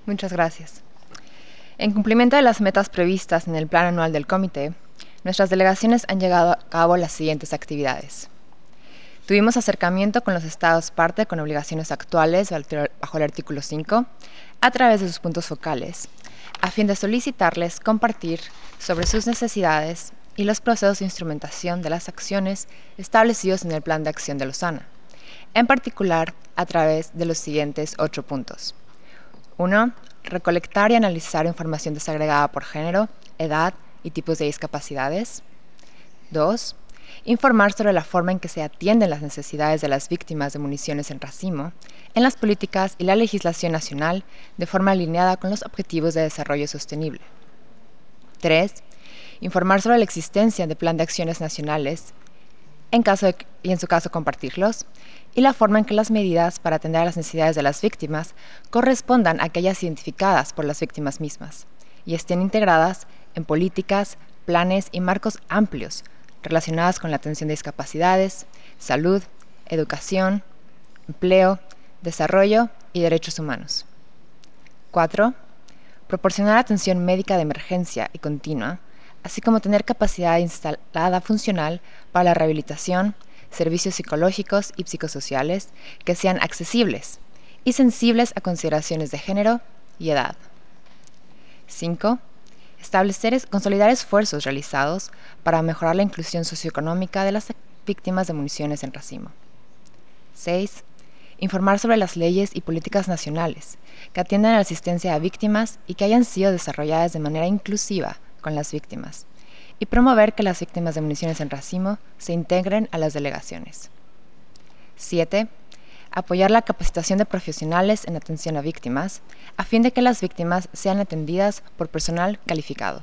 Muchas gracias. En cumplimiento de las metas previstas en el Plan Anual del Comité, nuestras delegaciones han llevado a cabo las siguientes actividades. Tuvimos acercamiento con los estados parte con obligaciones actuales bajo el artículo 5 a través de sus puntos focales, a fin de solicitarles compartir sobre sus necesidades y los procesos de instrumentación de las acciones establecidos en el Plan de Acción de Lausana, en particular a través de los siguientes 8 puntos. 1. Recolectar y analizar información desagregada por género, edad y tipos de discapacidades. 2. Informar sobre la forma en que se atienden las necesidades de las víctimas de municiones en racimo en las políticas y la legislación nacional de forma alineada con los Objetivos de Desarrollo Sostenible. 3. Informar sobre la existencia de plan de acciones nacionales y en su caso compartirlos, y la forma en que las medidas para atender a las necesidades de las víctimas correspondan a aquellas identificadas por las víctimas mismas y estén integradas en políticas, planes y marcos amplios relacionadas con la atención de discapacidades, salud, educación, empleo, desarrollo y derechos humanos. 4. Proporcionar atención médica de emergencia y continua, así como tener capacidad instalada funcional para la rehabilitación, servicios psicológicos y psicosociales que sean accesibles y sensibles a consideraciones de género y edad. 5. Consolidar esfuerzos realizados para mejorar la inclusión socioeconómica de las víctimas de municiones en racimo. 6. Informar sobre las leyes y políticas nacionales que atiendan a la asistencia a víctimas y que hayan sido desarrolladas de manera inclusiva con las víctimas, y promover que las víctimas de municiones en racimo se integren a las delegaciones. 7. Apoyar la capacitación de profesionales en atención a víctimas, a fin de que las víctimas sean atendidas por personal calificado.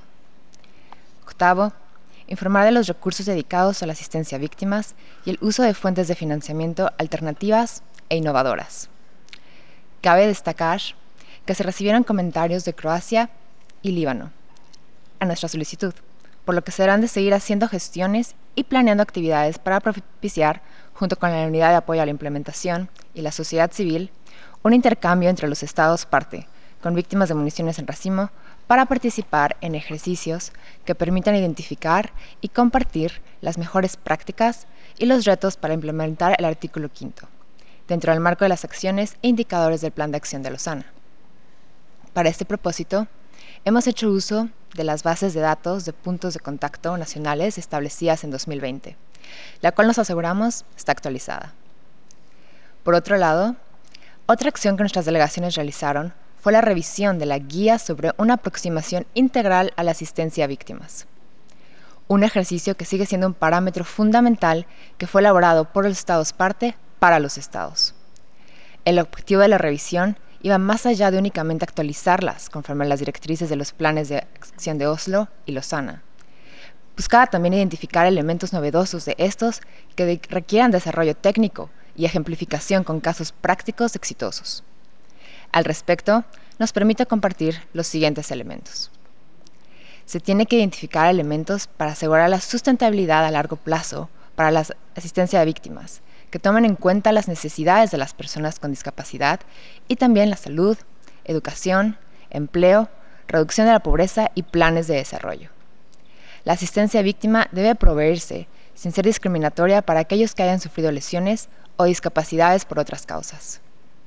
8. Informar de los recursos dedicados a la asistencia a víctimas y el uso de fuentes de financiamiento alternativas e innovadoras. Cabe destacar que se recibieron comentarios de Croacia y Líbano a nuestra solicitud, por lo que se deberán de seguir haciendo gestiones y planeando actividades para propiciar, junto con la Unidad de Apoyo a la Implementación y la sociedad civil, un intercambio entre los estados parte con víctimas de municiones en racimo para participar en ejercicios que permitan identificar y compartir las mejores prácticas y los retos para implementar el artículo 5, dentro del marco de las acciones e indicadores del Plan de Acción de Lausana. Para este propósito, hemos hecho uso de las bases de datos de puntos de contacto nacionales establecidas en 2020, la cual nos aseguramos está actualizada. Por otro lado, otra acción que nuestras delegaciones realizaron fue la revisión de la Guía sobre una aproximación integral a la asistencia a víctimas. Un ejercicio que sigue siendo un parámetro fundamental que fue elaborado por los estados parte para los estados. El objetivo de la revisión iba más allá de únicamente actualizarlas conforme a las directrices de los planes de acción de Oslo y Lausana. Buscaba también identificar elementos novedosos de estos que requieran desarrollo técnico y ejemplificación con casos prácticos exitosos. Al respecto, nos permite compartir los siguientes elementos. Se tiene que identificar elementos para asegurar la sustentabilidad a largo plazo para la asistencia a víctimas, que tomen en cuenta las necesidades de las personas con discapacidad y también la salud, educación, empleo, reducción de la pobreza y planes de desarrollo. La asistencia a víctima debe proveerse sin ser discriminatoria para aquellos que hayan sufrido lesiones o discapacidades por otras causas.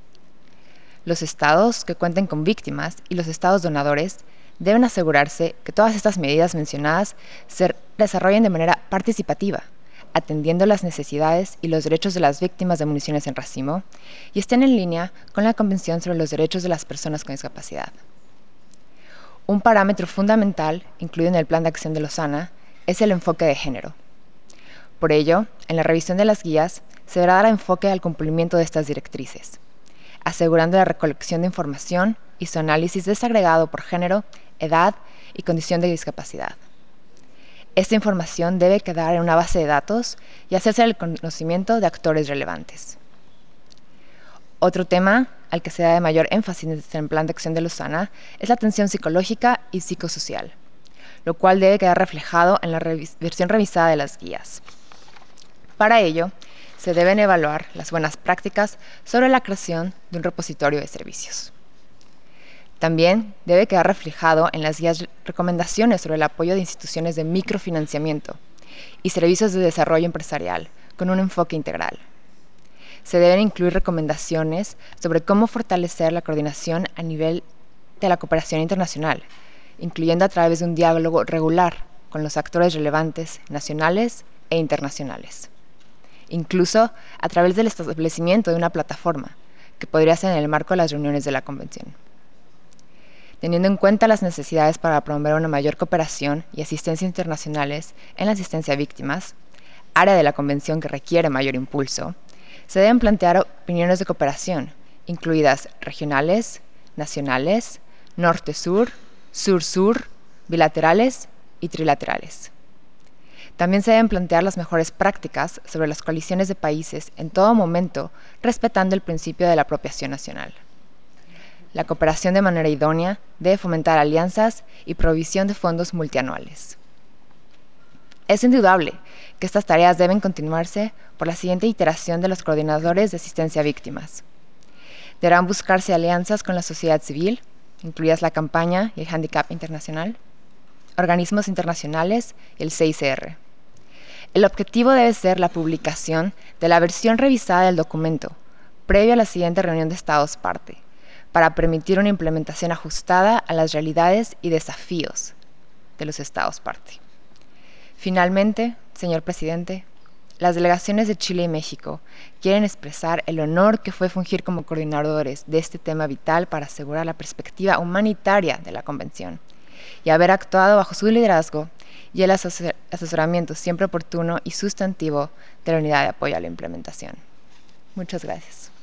Los estados que cuenten con víctimas y los estados donadores deben asegurarse que todas estas medidas mencionadas se desarrollen de manera participativa, atendiendo las necesidades y los derechos de las víctimas de municiones en racimo y estén en línea con la Convención sobre los Derechos de las Personas con Discapacidad. Un parámetro fundamental, incluido en el Plan de Acción de Lausana, es el enfoque de género. Por ello, en la revisión de las guías, se deberá dar enfoque al cumplimiento de estas directrices, asegurando la recolección de información y su análisis desagregado por género, edad y condición de discapacidad. Esta información debe quedar en una base de datos y hacerse el conocimiento de actores relevantes. Otro tema al que se da de mayor énfasis en el Plan de Acción de Lausana es la atención psicológica y psicosocial, lo cual debe quedar reflejado en la versión revisada de las guías. Para ello, se deben evaluar las buenas prácticas sobre la creación de un repositorio de servicios. También debe quedar reflejado en las guías recomendaciones sobre el apoyo de instituciones de microfinanciamiento y servicios de desarrollo empresarial con un enfoque integral. Se deben incluir recomendaciones sobre cómo fortalecer la coordinación a nivel de la cooperación internacional, incluyendo a través de un diálogo regular con los actores relevantes nacionales e internacionales, incluso a través del establecimiento de una plataforma, que podría ser en el marco de las reuniones de la Convención. Teniendo en cuenta las necesidades para promover una mayor cooperación y asistencia internacionales en la asistencia a víctimas, área de la Convención que requiere mayor impulso, se deben plantear opiniones de cooperación, incluidas regionales, nacionales, norte-sur, sur-sur, bilaterales y trilaterales. También se deben plantear las mejores prácticas sobre las coaliciones de países en todo momento, respetando el principio de la apropiación nacional. La cooperación de manera idónea debe fomentar alianzas y provisión de fondos multianuales. Es indudable que estas tareas deben continuarse por la siguiente iteración de los coordinadores de asistencia a víctimas. Deberán buscarse alianzas con la sociedad civil, incluidas la campaña y el Handicap Internacional, organismos internacionales y el CICR. El objetivo debe ser la publicación de la versión revisada del documento, previo a la siguiente reunión de Estados parte, para permitir una implementación ajustada a las realidades y desafíos de los Estados parte. Finalmente, señor presidente, las delegaciones de Chile y México quieren expresar el honor que fue fungir como coordinadores de este tema vital para asegurar la perspectiva humanitaria de la Convención y haber actuado bajo su liderazgo y el asesoramiento siempre oportuno y sustantivo de la Unidad de Apoyo a la Implementación. Muchas gracias.